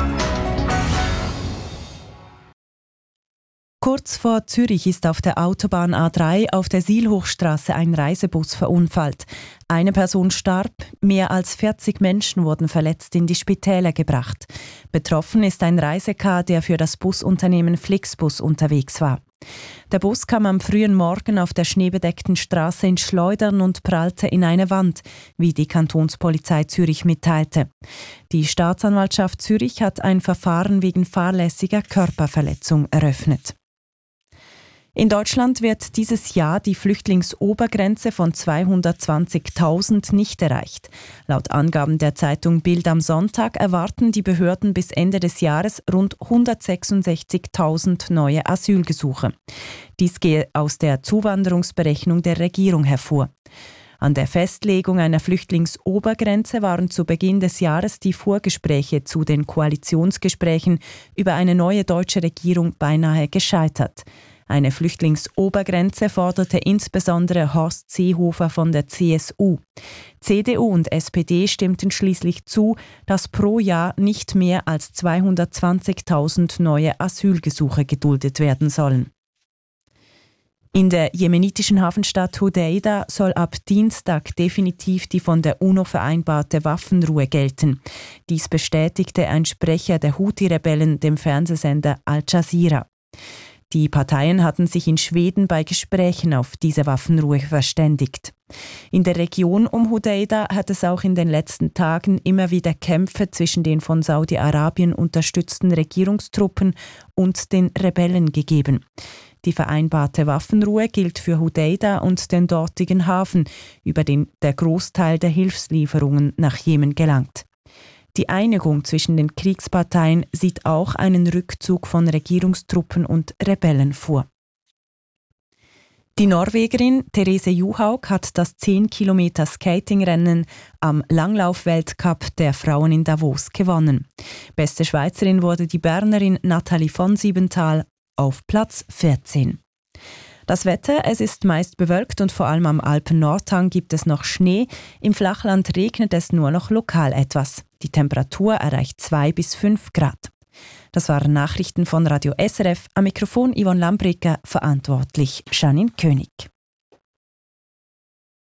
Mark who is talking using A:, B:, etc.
A: Kurz vor Zürich ist auf der Autobahn A3 auf der Sihlhochstraße ein Reisebus verunfallt. Eine Person starb, mehr als 40 Menschen wurden verletzt in die Spitäler gebracht. Betroffen ist ein Reisekar, der für das Busunternehmen Flixbus unterwegs war. Der Bus kam am frühen Morgen auf der schneebedeckten Straße ins Schleudern und prallte in eine Wand, wie die Kantonspolizei Zürich mitteilte. Die Staatsanwaltschaft Zürich hat ein Verfahren wegen fahrlässiger Körperverletzung eröffnet. In Deutschland wird dieses Jahr die Flüchtlingsobergrenze von 220.000 nicht erreicht. Laut Angaben der Zeitung Bild am Sonntag erwarten die Behörden bis Ende des Jahres rund 166.000 neue Asylgesuche. Dies gehe aus der Zuwanderungsberechnung der Regierung hervor. An der Festlegung einer Flüchtlingsobergrenze waren zu Beginn des Jahres die Vorgespräche zu den Koalitionsgesprächen über eine neue deutsche Regierung beinahe gescheitert. Eine Flüchtlingsobergrenze forderte insbesondere Horst Seehofer von der CSU. CDU und SPD stimmten schließlich zu, dass pro Jahr nicht mehr als 220.000 neue Asylgesuche geduldet werden sollen. In der jemenitischen Hafenstadt Hodeida soll ab Dienstag definitiv die von der UNO vereinbarte Waffenruhe gelten. Dies bestätigte ein Sprecher der Houthi-Rebellen dem Fernsehsender Al Jazeera. Die Parteien hatten sich in Schweden bei Gesprächen auf diese Waffenruhe verständigt. In der Region um Hodeida hat es auch in den letzten Tagen immer wieder Kämpfe zwischen den von Saudi-Arabien unterstützten Regierungstruppen und den Rebellen gegeben. Die vereinbarte Waffenruhe gilt für Hodeida und den dortigen Hafen, über den der Großteil der Hilfslieferungen nach Jemen gelangt. Die Einigung zwischen den Kriegsparteien sieht auch einen Rückzug von Regierungstruppen und Rebellen vor. Die Norwegerin Therese Johaug hat das 10-Kilometer-Skatingrennen am Langlauf-Weltcup der Frauen in Davos gewonnen. Beste Schweizerin wurde die Bernerin Nathalie von Siebenthal auf Platz 14. Das Wetter, es ist meist bewölkt und vor allem am Alpen-Nordhang gibt es noch Schnee. Im Flachland regnet es nur noch lokal etwas. Die Temperatur erreicht 2 bis 5 Grad. Das waren Nachrichten von Radio SRF. Am Mikrofon Yvonne Lambricker, verantwortlich Janine König.